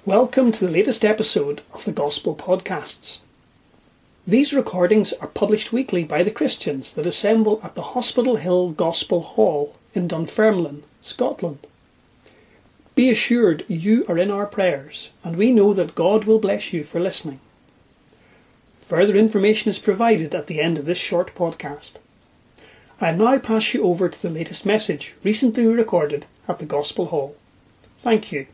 Welcome to the latest episode of the Gospel Podcasts. These recordings are published weekly by the Christians that assemble at the Hospital Hill Gospel Hall in Dunfermline, Scotland. Be assured you are in our prayers, and we know that God will bless you for listening. Further information is provided at the end of this short podcast. I now pass you over to the latest message recently recorded at the Gospel Hall. Thank you.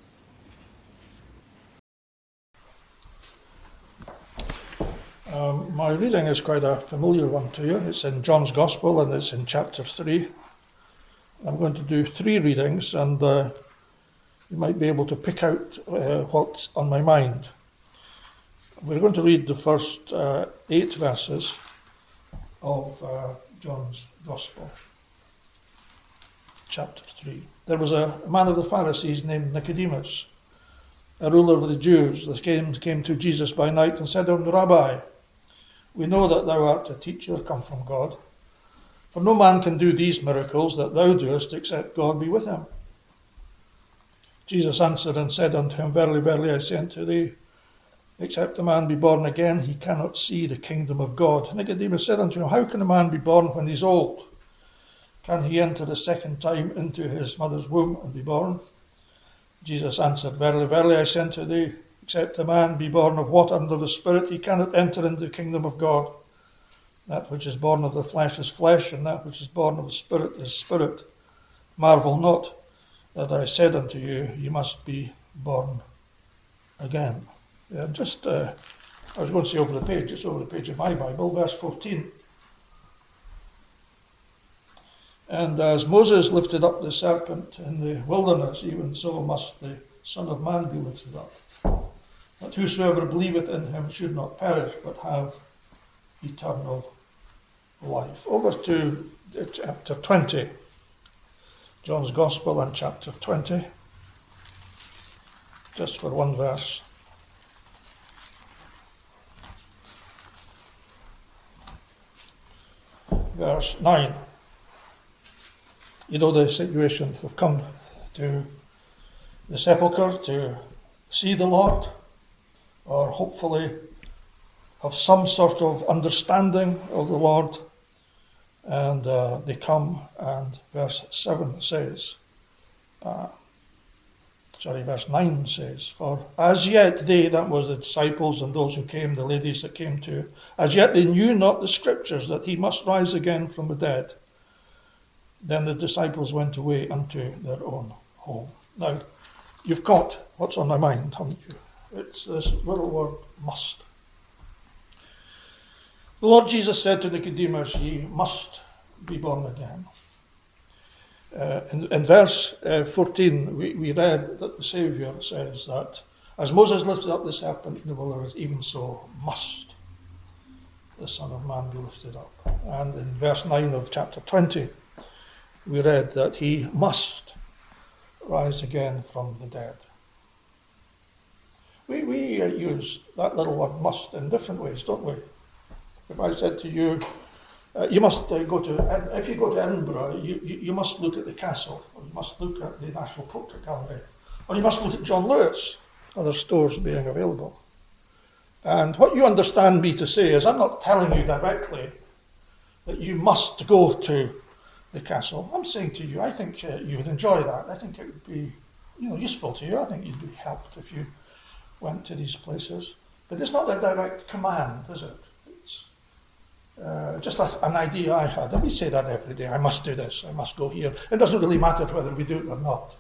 My reading is quite a familiar one to you. It's in John's Gospel and it's in chapter 3. I'm going to do 3 readings and you might be able to pick out what's on my mind. We're going to read the first 8 verses of John's Gospel, chapter 3. There was a man of the Pharisees named Nicodemus, a ruler of the Jews, that came to Jesus by night and said to him, Rabbi, we know that thou art a teacher come from God, for no man can do these miracles that thou doest except God be with him. Jesus answered and said unto him, Verily, verily, I say unto thee, except a man be born again, he cannot see the kingdom of God. Nicodemus said unto him, How can a man be born when he is old? Can he enter the second time into his mother's womb and be born? Jesus answered, Verily, verily, I say unto thee, except a man be born of water and of the Spirit, he cannot enter into the kingdom of God. That which is born of the flesh is flesh, and that which is born of the Spirit is spirit. Marvel not that I said unto you, you must be born again. I was going to say over the page, it's over the page of my Bible, verse 14. And as Moses lifted up the serpent in the wilderness, even so must the Son of Man be lifted up, that whosoever believeth in him should not perish, but have eternal life. Over to chapter 20, John's Gospel and chapter 20, just for one verse. Verse 9. You know the situation. We've come to the sepulchre to see the Lord, or hopefully have some sort of understanding of the Lord. And they come, and verse 7 says, verse 9 says, For as yet they, that was the disciples and those who came, the ladies that came too, as yet they knew not the scriptures that he must rise again from the dead. Then the disciples went away unto their own home. Now, you've caught what's on my mind, haven't you? It's this little word, must. The Lord Jesus said to Nicodemus, ye must be born again. In verse 14, we read that the Saviour says that, as Moses lifted up the serpent in the wilderness, even so must the Son of Man be lifted up. And in verse 9 of chapter 20, we read that he must rise again from the dead. We use that little word must in different ways, don't we? If I said to you, you must if you go to Edinburgh, you must look at the castle, or you must look at the National Portrait Gallery, or you must look at John Lewis, other stores being available. And what you understand me to say is, I'm not telling you directly that you must go to the castle. I'm saying to you, I think you would enjoy that. I think it would be useful to you. I think you'd be helped if you went to these places. But it's not a direct command, is it? It's just an idea I had. And we say that every day. I must do this. I must go here. It doesn't really matter whether we do it or not.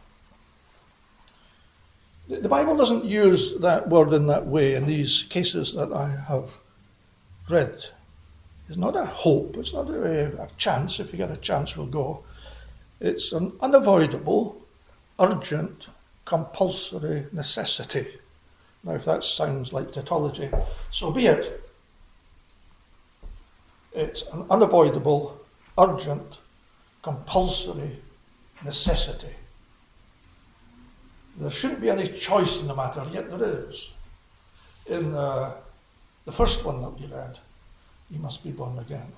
The Bible doesn't use that word in that way in these cases that I have read. It's not a hope. It's not a chance. If you get a chance, we'll go. It's an unavoidable, urgent, compulsory necessity. Now, if that sounds like tautology, so be it. It's an unavoidable, urgent, compulsory necessity. There shouldn't be any choice in the matter, yet there is. In the first one that we read, you must be born again.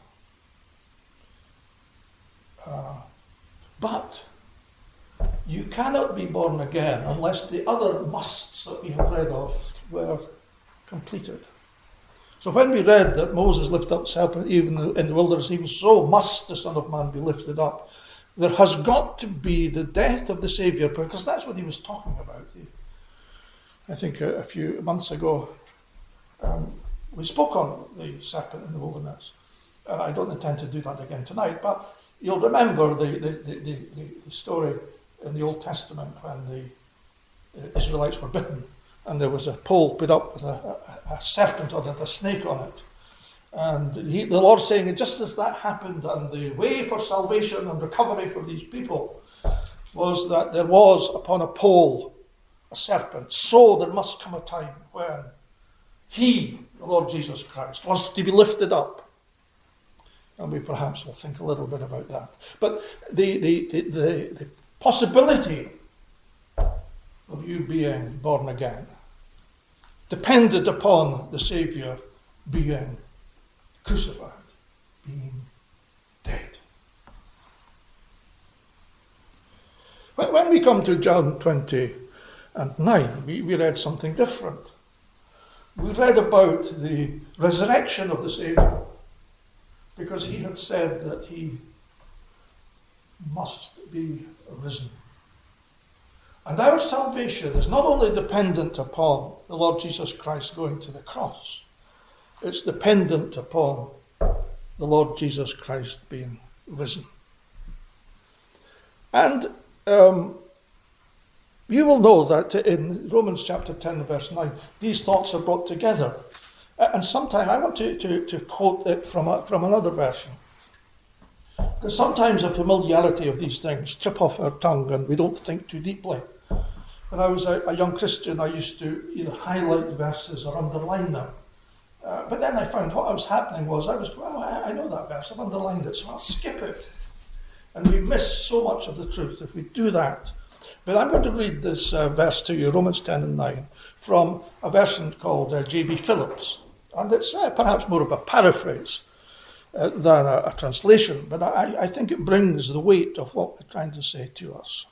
But you cannot be born again unless the other musts that we have read of were completed. So when we read that Moses lifted up the serpent even in the wilderness, even so must the Son of Man be lifted up, there has got to be the death of the Saviour, because that's what he was talking about. I think a few months ago, we spoke on the serpent in the wilderness. I don't intend to do that again tonight, but you'll remember the story in the Old Testament when the Israelites were bitten, and there was a pole put up with a serpent on it, a snake on it. And the Lord saying, just as that happened, and the way for salvation and recovery for these people was that there was upon a pole a serpent, so there must come a time when he, the Lord Jesus Christ, was to be lifted up. And we perhaps will think a little bit about that. But the possibility of you being born again depended upon the Saviour being crucified, being dead. When we come to John 20 and 9, we read something different. We read about the resurrection of the Saviour, because he had said that he must be risen. And our salvation is not only dependent upon the Lord Jesus Christ going to the cross, it's dependent upon the Lord Jesus Christ being risen. And you will know that in Romans chapter 10 verse 9, these thoughts are brought together. And sometimes I want to quote it from another version. Because sometimes the familiarity of these things trip off our tongue and we don't think too deeply. When I was a young Christian, I used to either highlight verses or underline them. But then I found what was happening was I know that verse, I've underlined it, so I'll skip it. And we miss so much of the truth if we do that. But I'm going to read this verse to you, Romans 10 and 9, from a version called J.B. Phillips. And it's perhaps more of a paraphrase than a translation, but I think it brings the weight of what we're trying to say to us.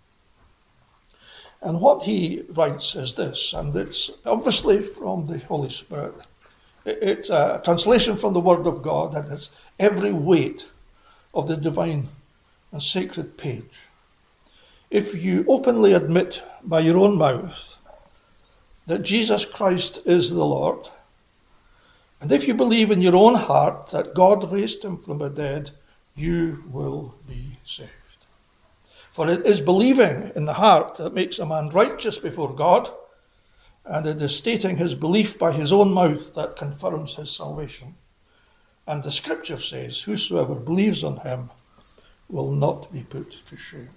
And what he writes is this, and it's obviously from the Holy Spirit. It's a translation from the Word of God, and it's every weight of the divine and sacred page. If you openly admit by your own mouth that Jesus Christ is the Lord, and if you believe in your own heart that God raised him from the dead, you will be saved. For it is believing in the heart that makes a man righteous before God, and it is stating his belief by his own mouth that confirms his salvation. And the scripture says, whosoever believes on him will not be put to shame.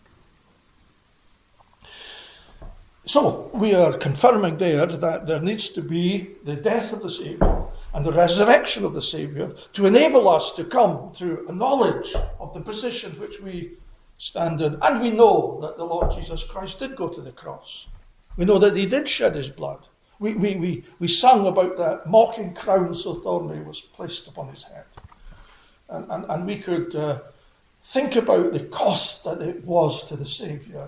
So, we are confirming there that there needs to be the death of the Saviour and the resurrection of the Saviour to enable us to come to a knowledge of the position which we stand in. And we know that the Lord Jesus Christ did go to the cross. We know that he did shed his blood. We sung about that mocking crown so thorny was placed upon his head. And we could think about the cost that it was to the Saviour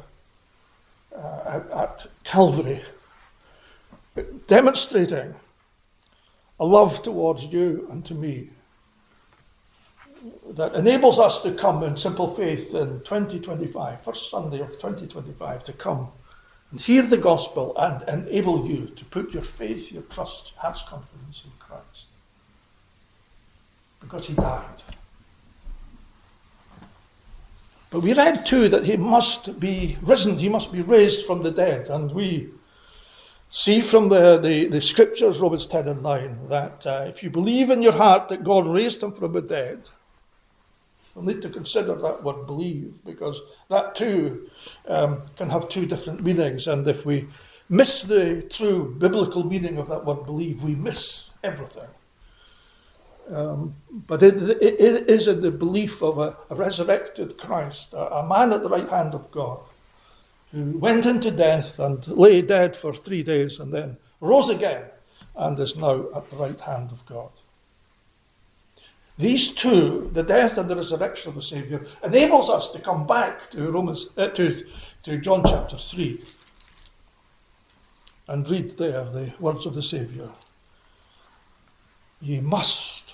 at Calvary, demonstrating a love towards you and to me that enables us to come in simple faith in 2025, first Sunday of 2025, to come and hear the gospel and enable you to put your faith, your trust, heart's confidence in Christ. Because he died. But we read too that he must be risen, he must be raised from the dead. And we see from the scriptures, Romans 10 and 9, that if you believe in your heart that God raised him from the dead, we'll need to consider that word believe, because that too can have two different meanings. And if we miss the true biblical meaning of that word believe, we miss everything. But it is in the belief of a resurrected Christ, a man at the right hand of God, who went into death and lay dead for 3 days and then rose again and is now at the right hand of God. These two, the death and the resurrection of the Saviour, enables us to come back to John chapter 3. and read there the words of the Saviour. Ye must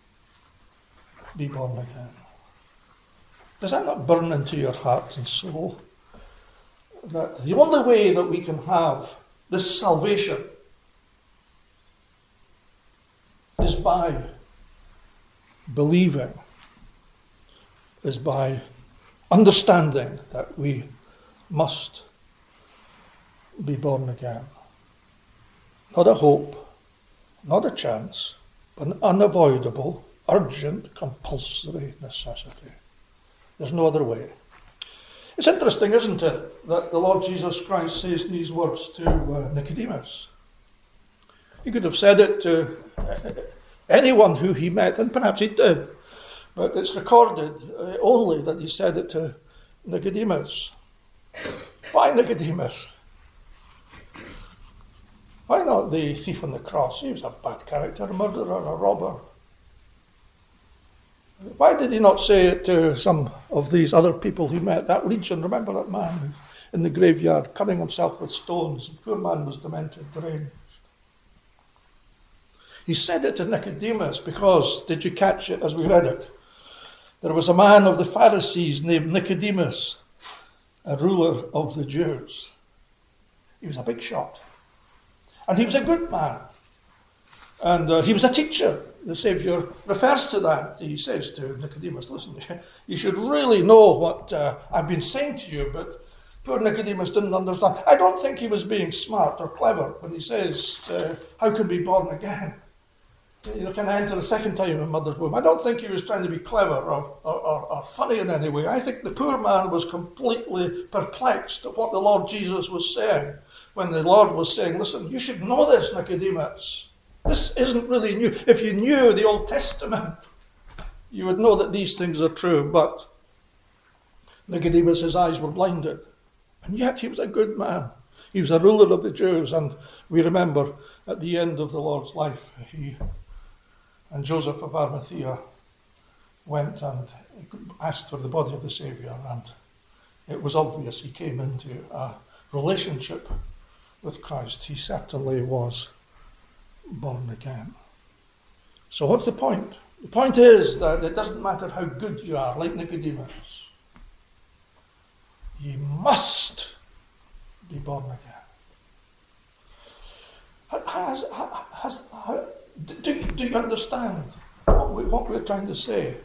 be born again. Does that not burn into your heart and soul? That the only way that we can have this salvation is by believing, is by understanding that we must be born again. Not a hope, not a chance, but an unavoidable, urgent, compulsory necessity. There's no other way. It's interesting, isn't it, that the Lord Jesus Christ says these words to Nicodemus. He could have said it to anyone who he met, and perhaps he did, but it's recorded only that he said it to Nicodemus. Why Nicodemus? Why not the thief on the cross? He was a bad character, a murderer, a robber. Why did he not say it to some of these other people he met? That legion, remember that man in the graveyard, cutting himself with stones? The poor man was demented, deranged. He said it to Nicodemus because, did you catch it as we read it? There was a man of the Pharisees named Nicodemus, a ruler of the Jews. He was a big shot. And he was a good man. And he was a teacher. The Saviour refers to that. He says to Nicodemus, listen, you should really know what I've been saying to you, but poor Nicodemus didn't understand. I don't think he was being smart or clever when he says, how can we be born again? You can enter a second time in mother's womb. I don't think he was trying to be clever or funny in any way. I think the poor man was completely perplexed at what the Lord Jesus was saying. When the Lord was saying, listen, you should know this, Nicodemus. This isn't really new. If you knew the Old Testament, you would know that these things are true. But Nicodemus, his eyes were blinded. And yet he was a good man. He was a ruler of the Jews. And we remember at the end of the Lord's life, he and Joseph of Arimathea went and asked for the body of the Saviour. And it was obvious he came into a relationship with Christ. He certainly was born again. So what's the point? The point is that it doesn't matter how good you are, like Nicodemus. You must be born again. Do you understand what we're trying to say?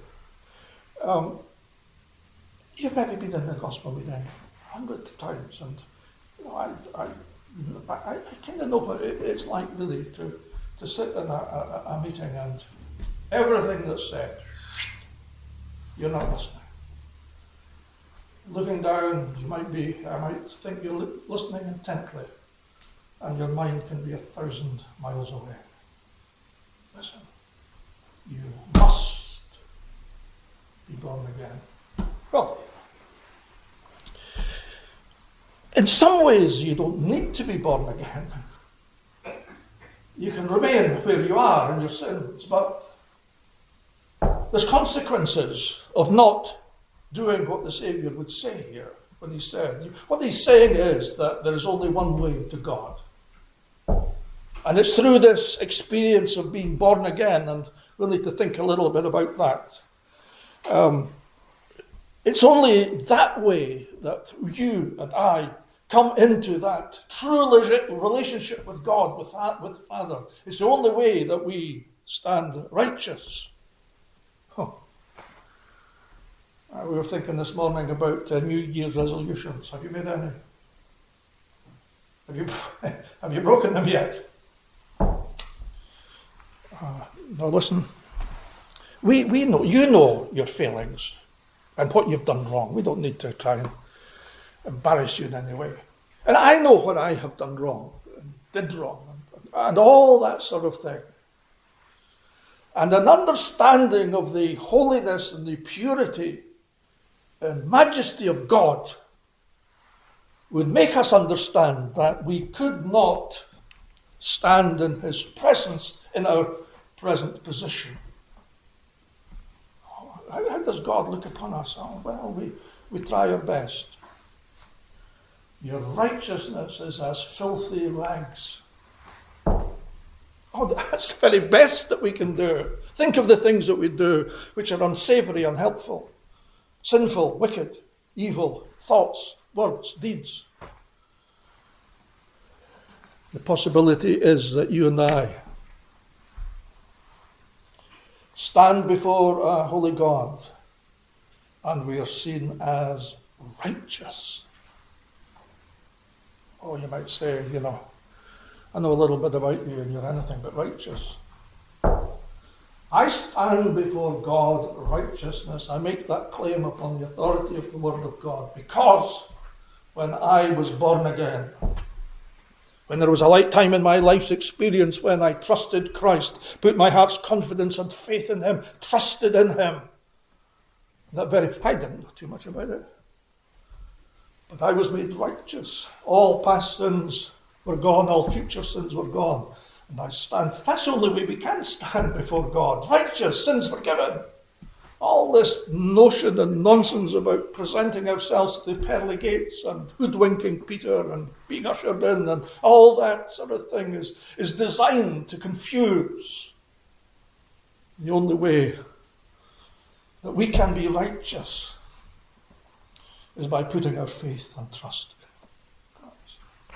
You've maybe been in the gospel meeting 100 times, and you know, I kind of know what it's like really to sit in a meeting and everything that's said, you're not listening. Looking down, I might think you're listening intently, and your mind can be 1,000 miles away. Listen, you must be born again. Well, in some ways you don't need to be born again. You can remain where you are in your sins, but there's consequences of not doing what the Saviour would say here when he said, what he's saying is that there is only one way to God. And it's through this experience of being born again, and we'll need to think a little bit about that. It's only that way that you and I come into that true relationship with God, with the Father. It's the only way that we stand righteous. We were thinking this morning about New Year's resolutions. Have you made any? Have you broken them yet? Now listen, we know, you know your failings and what you've done wrong. We don't need to try and embarrass you in any way. And I know what I have done wrong, and did wrong, and all that sort of thing. And an understanding of the holiness and the purity and majesty of God would make us understand that we could not stand in his presence in our present position. How does God look upon us? Oh, well, we try our best. Your righteousness is as filthy rags. Oh, that's the very best that we can do. Think of the things that we do which are unsavory, unhelpful, sinful, wicked, evil, thoughts, words, deeds. The possibility is that you and I stand before a holy God and we are seen as righteous. Oh, you might say, I know a little bit about you and you're anything but righteous. I stand before God righteousness. I make that claim upon the authority of the Word of God because when I was born again, when there was a light time in my life's experience when I trusted Christ, put my heart's confidence and faith in Him, trusted in Him, I didn't know too much about it, but I was made righteous. All past sins were gone, all future sins were gone. And I stand. That's the only way we can stand before God. Righteous, sins forgiven. All this notion and nonsense about presenting ourselves to the pearly gates and hoodwinking Peter and being ushered in and all that sort of thing is designed to confuse. The only way that we can be righteous is by putting our faith and trust in Christ.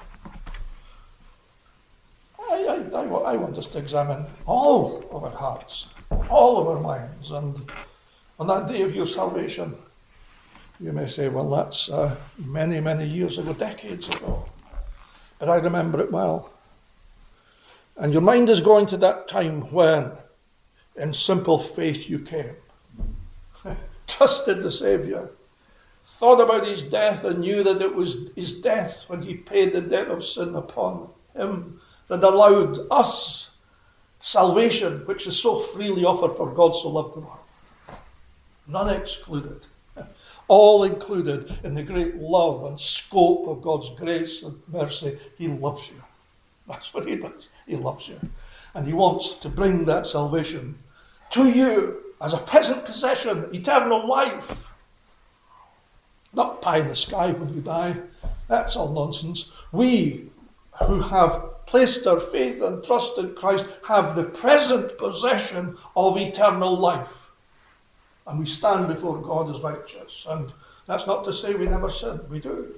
I want us to examine all of our hearts, all of our minds, and on that day of your salvation, you may say, well, that's many, many years ago, decades ago, but I remember it well. And your mind is going to that time when, in simple faith, you came, trusted the Saviour, thought about His death and knew that it was His death when He paid the debt of sin upon Him that allowed us salvation, which is so freely offered, for God so loved the world. None excluded. All included in the great love and scope of God's grace and mercy. He loves you. That's what He does. He loves you. And He wants to bring that salvation to you as a present possession, eternal life. Not pie in the sky when you die. That's all nonsense. We who have placed our faith and trust in Christ have the present possession of eternal life. And we stand before God as righteous. And that's not to say we never sin. We do.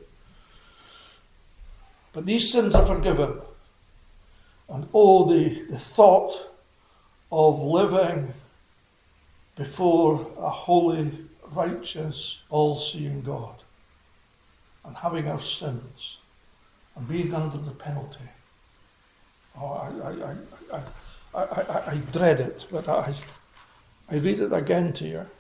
But these sins are forgiven. And the thought of living before a holy, righteous, all-seeing God and having our sins and being under the penalty. Oh, I dread it, but I read it again to you.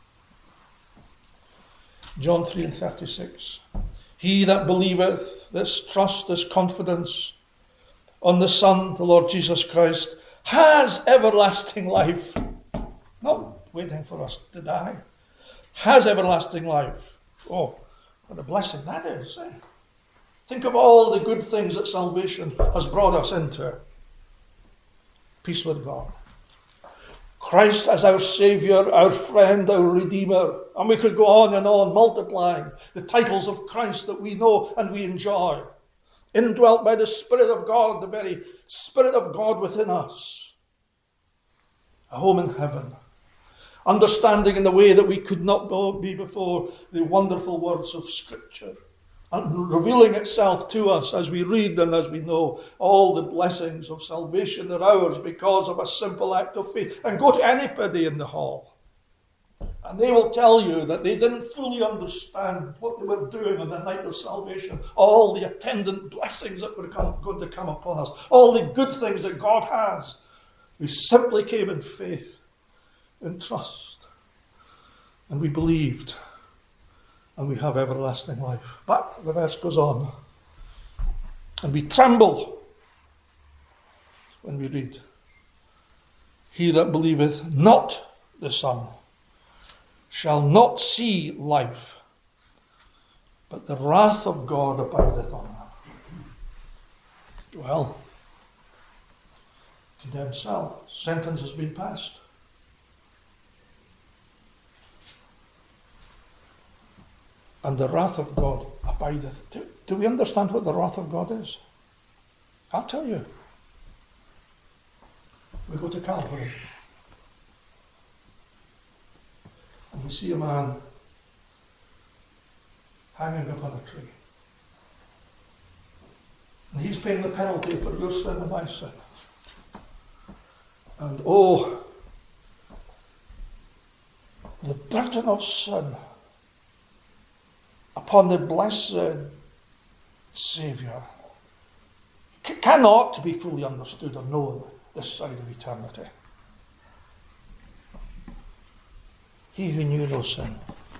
John 3:36. He that believeth, this trust, this confidence on the Son, the Lord Jesus Christ, has everlasting life. Not waiting for us to die. Has everlasting life. Oh, what a blessing that is. Eh? Think of all the good things that salvation has brought us into. Peace with God. Christ as our Saviour, our friend, our Redeemer. And we could go on, multiplying the titles of Christ that we know and we enjoy. Indwelt by the Spirit of God, the very Spirit of God within us. A home in heaven. Understanding in the way that we could not be before the wonderful words of Scripture. And revealing itself to us as we read and as we know all the blessings of salvation are ours because of a simple act of faith. And go to anybody in the hall and they will tell you that they didn't fully understand what they were doing on the night of salvation. All the attendant blessings that were going to come upon us. All the good things that God has. We simply came in faith, in trust. And we believed. And we have everlasting life. But the verse goes on. And we tremble when we read, he that believeth not the Son shall not see life, but the wrath of God abideth on him. Well, condemned cell. Sentence has been passed. And the wrath of God abideth too. Do we understand what the wrath of God is? I'll tell you. We go to Calvary and we see a man hanging upon a tree. And he's paying the penalty for your sin and my sin. And oh, the burden of sin upon the blessed Saviour cannot be fully understood or known this side of eternity. He who knew no sin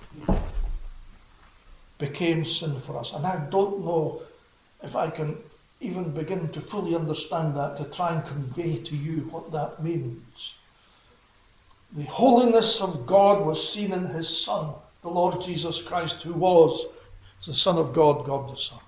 became sin for us. And I don't know if I can even begin to fully understand that, to try and convey to you what that means. The holiness of God was seen in his Son, the Lord Jesus Christ, who was the Son of God, God the Son.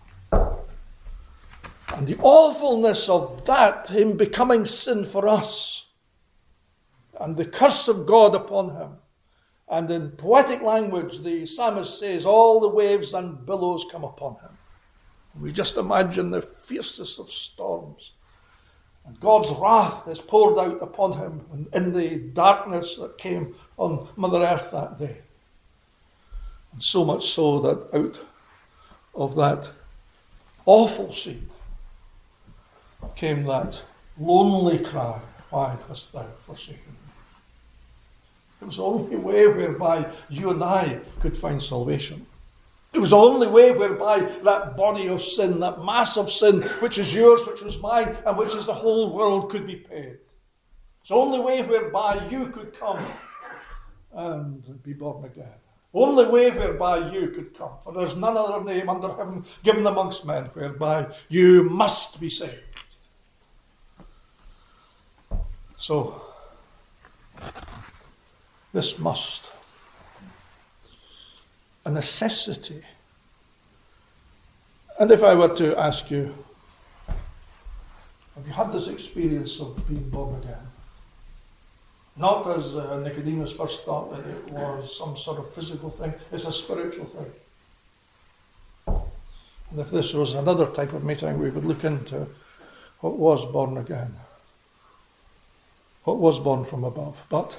And the awfulness of that, him becoming sin for us, and the curse of God upon him. And in poetic language, the psalmist says, all the waves and billows come upon him. We just imagine the fiercest of storms. And God's wrath is poured out upon him in the darkness that came on Mother Earth that day. And so much so that out of that awful scene came that lonely cry, why hast thou forsaken me? It was the only way whereby you and I could find salvation. It was the only way whereby that body of sin, that mass of sin, which is yours, which was mine, and which is the whole world, could be paid. It's the only way whereby you could come and be born again. Only way whereby you could come. For there's none other name under heaven given amongst men whereby you must be saved. So, this must, a necessity. And if I were to ask you, have you had this experience of being born again? Not as Nicodemus first thought that it was some sort of physical thing, it's a spiritual thing. And if this was another type of meeting, we would look into what was born again, what was born from above. But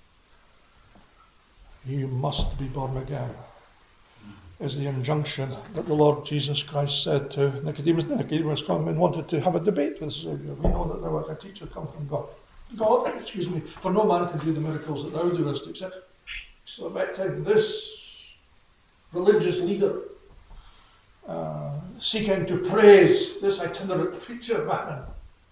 you must be born again, is the injunction that the Lord Jesus Christ said to Nicodemus. Nicodemus came and wanted to have a debate with the Saviour. We know that thou art a teacher come from God. For no man can do the miracles that thou doest, except selecting this religious leader, seeking to praise this itinerant preacher man.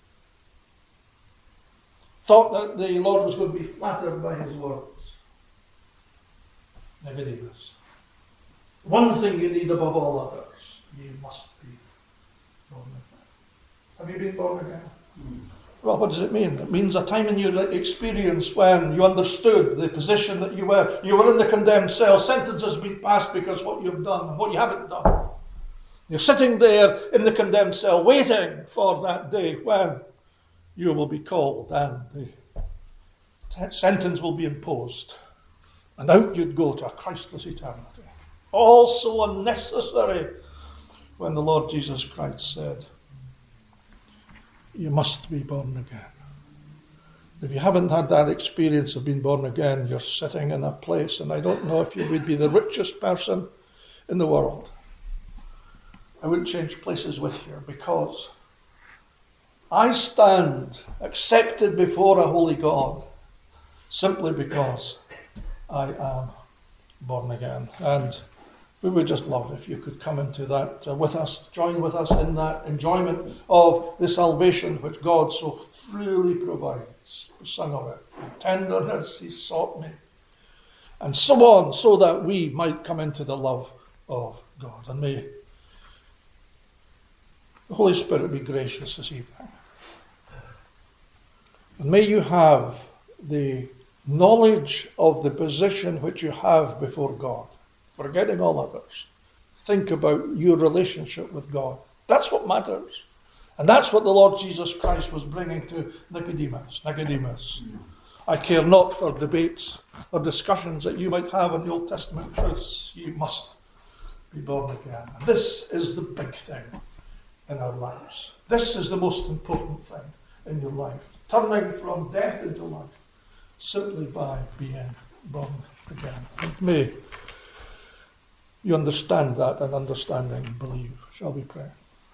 Thought that the Lord was going to be flattered by his words. Nicodemus, one thing you need above all others, you must be born again. Have you been born again? Well, what does it mean? It means a time in your experience when you understood the position that you were. You were in the condemned cell. Sentence has been passed because what you've done and what you haven't done. You're sitting there in the condemned cell waiting for that day when you will be called and the sentence will be imposed. And out you'd go to a Christless eternity. All so unnecessary when the Lord Jesus Christ said, you must be born again. If you haven't had that experience of being born again, you're sitting in a place, and I don't know if you would be the richest person in the world. I wouldn't change places with you, because I stand accepted before a holy God simply because I am born again. And we would just love if you could come into that with us, join with us in that enjoyment of the salvation which God so freely provides. We sung of it. In tenderness he sought me. And so on, so that we might come into the love of God. And may the Holy Spirit be gracious this evening. And may you have the knowledge of the position which you have before God. Forgetting all others. Think about your relationship with God. That's what matters. And that's what the Lord Jesus Christ was bringing to Nicodemus. Nicodemus, I care not for debates or discussions that you might have on the Old Testament truths. You must be born again. And this is the big thing in our lives. This is the most important thing in your life. Turning from death into life simply by being born again. And may you understand that, and understanding believe. Shall we pray?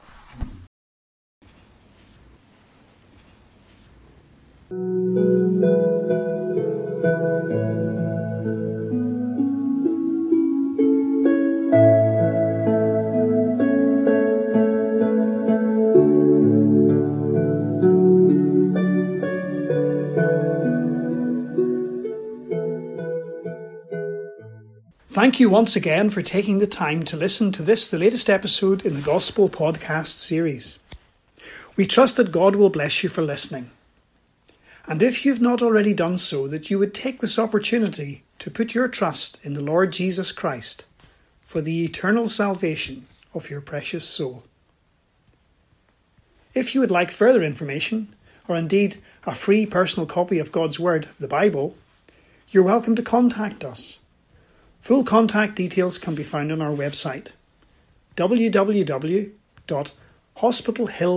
Thank you once again for taking the time to listen to this, the latest episode in the Gospel Podcast series. We trust that God will bless you for listening. And if you've not already done so, that you would take this opportunity to put your trust in the Lord Jesus Christ for the eternal salvation of your precious soul. If you would like further information, or indeed a free personal copy of God's Word, the Bible, you're welcome to contact us. Full contact details can be found on our website,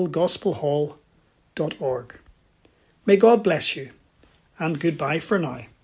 www.hospitalhillgospelhall.org. May God bless you, and goodbye for now.